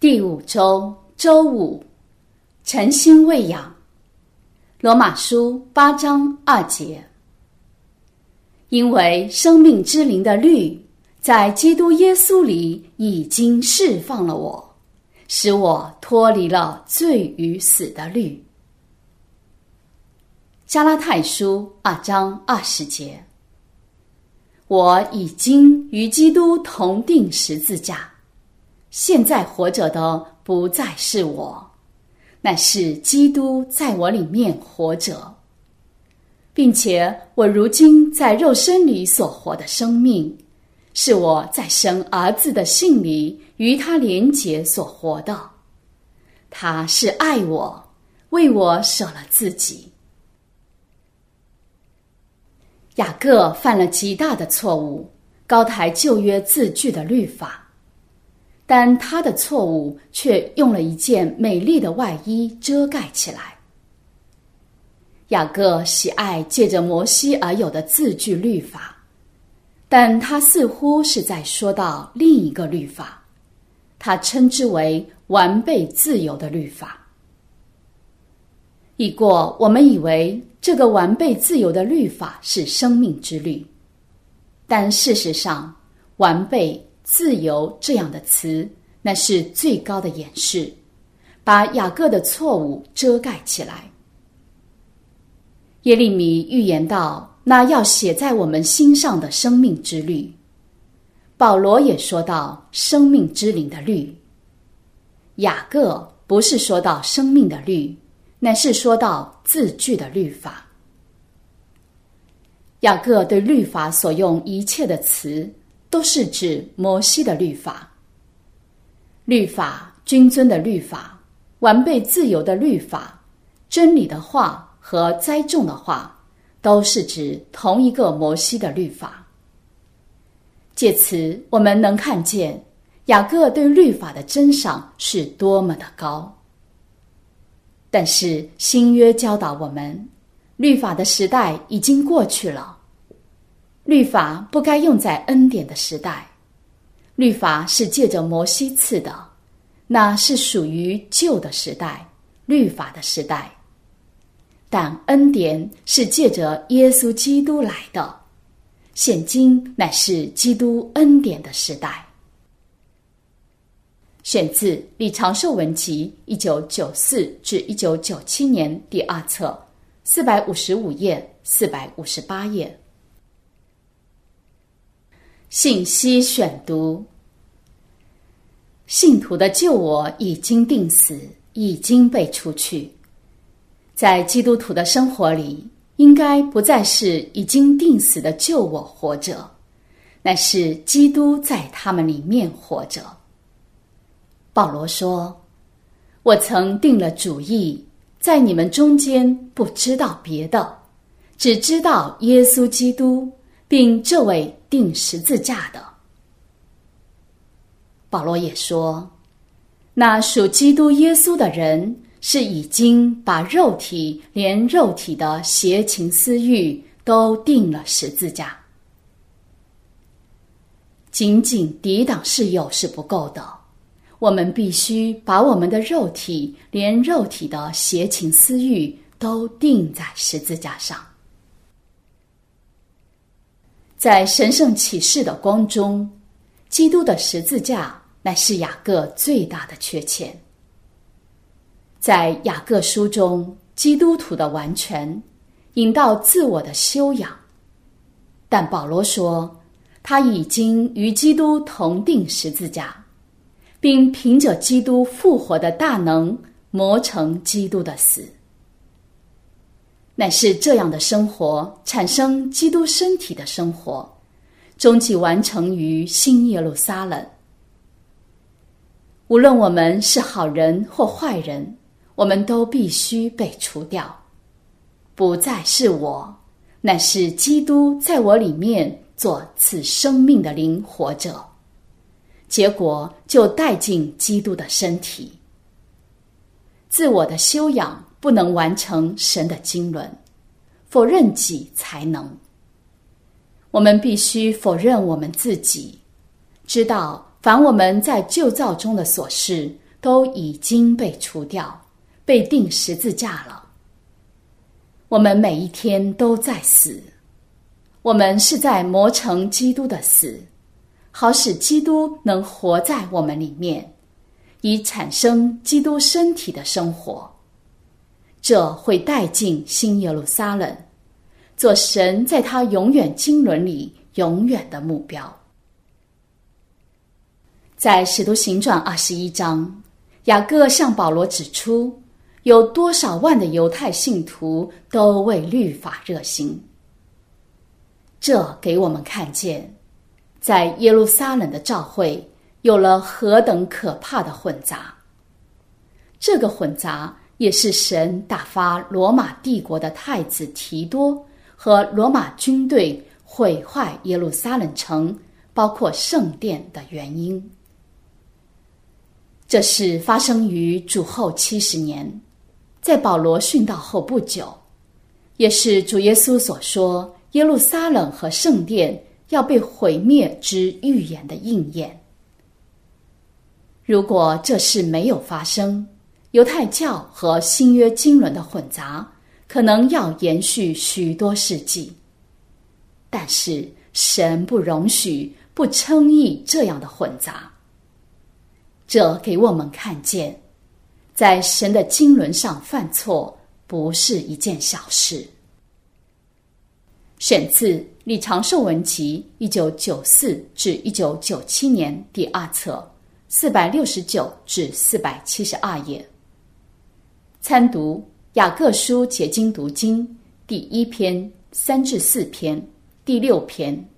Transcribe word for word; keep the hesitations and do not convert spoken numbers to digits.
第五周周五，诚心喂养。罗马书八章二节。因为生命之灵的律在基督耶稣里已经释放了我，使我脱离了罪与死的律。加拉太书二章二十节。我已经与基督同定十字架，现在活着的不再是我，乃是基督在我里面活着，并且我如今在肉身里所活的生命，是我在神儿子的信里与他连结所活的。他是爱我，为我舍了自己。雅各犯了极大的错误，高抬旧约字句的律法，但他的错误却用了一件美丽的外衣遮盖起来。雅各喜爱借着摩西而有的字句律法，但他似乎是在说到另一个律法，他称之为完备自由的律法。已过我们以为这个完备自由的律法是生命之律，但事实上完备自由这样的词那是最高的掩饰，把雅各的错误遮盖起来。耶利米预言到那要写在我们心上的生命之律，保罗也说到生命之灵的律。雅各不是说到生命的律，乃是说到字句的律法。雅各对律法所用一切的词都是指摩西的律法。律法、君尊的律法、完备自由的律法、真理的话和栽种的话，都是指同一个摩西的律法。借此我们能看见雅各对律法的珍赏是多么的高。但是新约教导我们，律法的时代已经过去了。律法不该用在恩典的时代，律法是借着摩西赐的，那是属于旧的时代，律法的时代。但恩典是借着耶稣基督来的，现今乃是基督恩典的时代。选自李长寿文集一九九四至一九九七年第二册，四百五十五页、四百五十八页。信息选读。信徒的旧我已经定死，已经被除去。在基督徒的生活里，应该不再是已经定死的旧我活着，乃是基督在他们里面活着。保罗说，我曾定了主意，在你们中间不知道别的，只知道耶稣基督，并这位钉十字架的。保罗也说，那属基督耶稣的人是已经把肉体连肉体的邪情私欲都钉了十字架。仅仅抵挡世诱是不够的，我们必须把我们的肉体连肉体的邪情私欲都钉在十字架上。在神圣启示的光中，基督的十字架乃是雅各最大的缺欠。在雅各书中，基督徒的完全引到自我的修养，但保罗说，他已经与基督同定十字架，并凭着基督复活的大能磨成基督的死。乃是这样的生活产生基督身体的生活，终极完成于新耶路撒冷。无论我们是好人或坏人，我们都必须被除掉。不再是我，乃是基督在我里面做此生命的灵活着，结果就带进基督的身体。自我的修养不能完成神的经纶，否认己才能。我们必须否认我们自己，知道凡我们在旧造中的所事都已经被除掉，被钉十字架了。我们每一天都在死，我们是在磨成基督的死，好使基督能活在我们里面，以产生基督身体的生活。这会带进新耶路撒冷，做神在他永远经纶里永远的目标。在使徒行传二十一章，雅各向保罗指出，有多少万的犹太信徒都为律法热心。这给我们看见，在耶路撒冷的教会有了何等可怕的混杂。这个混杂也是神打发罗马帝国的太子提多和罗马军队毁坏耶路撒冷城，包括圣殿的原因。这事发生于主后七十年，在保罗殉道后不久，也是主耶稣所说耶路撒冷和圣殿要被毁灭之预言的应验。如果这事没有发生，犹太教和新约经纶的混杂可能要延续许多世纪。但是神不容许、不称义这样的混杂。这给我们看见，在神的经纶上犯错不是一件小事。选自《李长寿文集》一九九四至一九九七年第二册四百六十九至四百七十二页。参读雅各书结经读经第一篇三至四篇第六篇